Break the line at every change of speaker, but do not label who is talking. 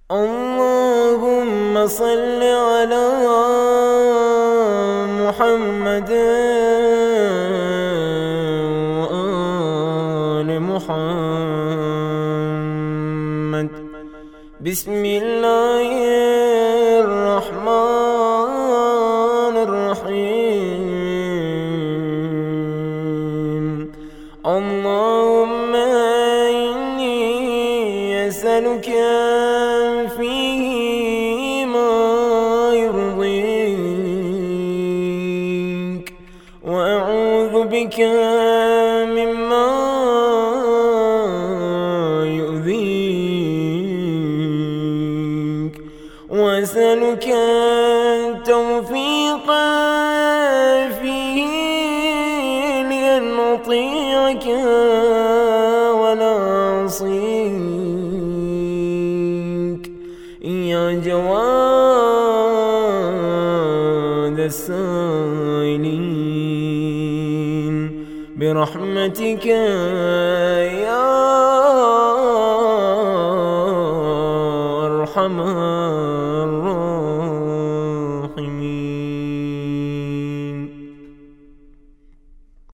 اللهم صل على محمد وآل محمد. بسم الله الرحمن الرحيم. اللهم إني أسألك فيه ما يرضيك، وأعوذ بك مما يؤذيك، وأسألك التوفيق فيه لأن أطيعك ولا أعصيك يا جواد السائلين برحمتك